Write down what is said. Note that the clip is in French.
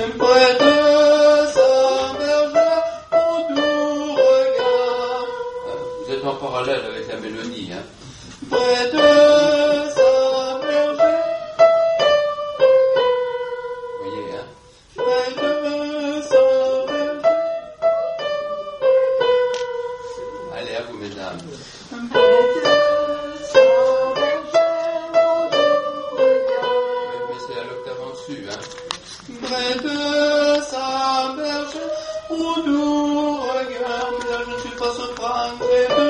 Près de sa bergère, on nous regarde. Vous êtes en parallèle avec la mélodie, hein. Près de sa bergère. Vous voyez, hein. Près de sa bergère. Allez, à vous, mesdames. Mais c'est à l'octave en dessus, hein. Près de sa bergère, on nous regarde. Là, je ne suis pas soprano. Près de